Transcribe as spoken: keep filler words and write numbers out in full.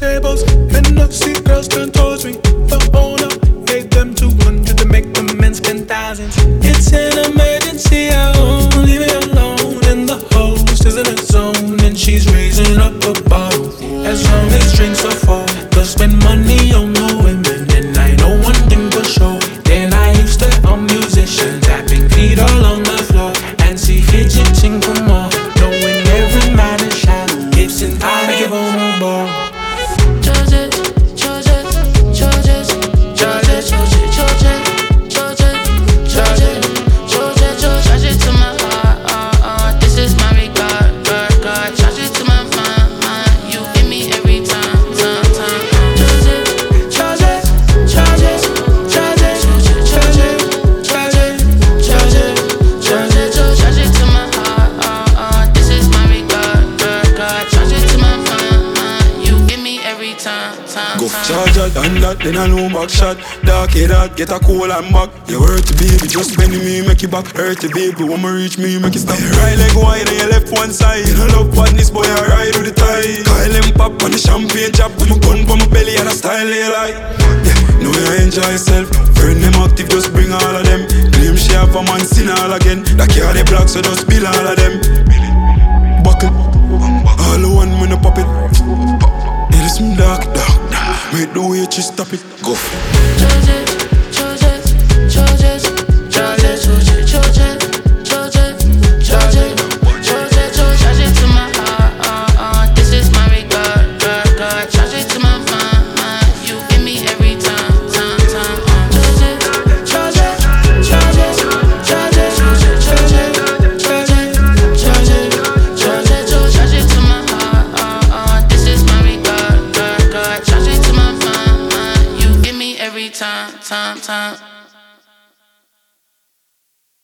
tables, and I see girls turn towards me. The owner gave them two hundred to make the men spend thousands. It's an emergency, I won't leave it alone. And the host is in a zone, and she's raising up a bottle. As long as drinks are full, they'll spend money on the women. And I know one thing for sure, then I used to a musician, tapping feet all on the floor, and see fidgeting for more, knowing every man is shallow. It's in time to give on a ball. Charge it, charge it, charge it, charge it, charge it, charge it, charge it, charge it, charge it, charge it to my heart, heart, heart. This is my regard, God, God. Charge it to my mind, mind. You hit me every time, time, time. Charge it, charge it, charge it, charge it, charge it, charge it, charge it, charge it, charge it to my heart, heart, heart. This is my regard, God, God. Charge it to my mind, mind. You hit me every time, time, Go time. charge it and that, then I know back shot. Dark head out, get a cool and back. You hurt the baby, just bend me, make it back. Hurt the baby, when me reach me, make it stop. Right leg wide and you left one side. You love badness, boy, I ride with the tide. Kyle and pop on the champagne chop. Put my gun for my belly and I style they like. Yeah, know you enjoy yourself. Burn them active, just bring all of them. Claim she have a man, sin all again. That care the block, so just spill all of them. Buckle, all the one when I pop it. It is some dark, dark, dark. Make the way you stop it, go. Charge it, charge it, charge it.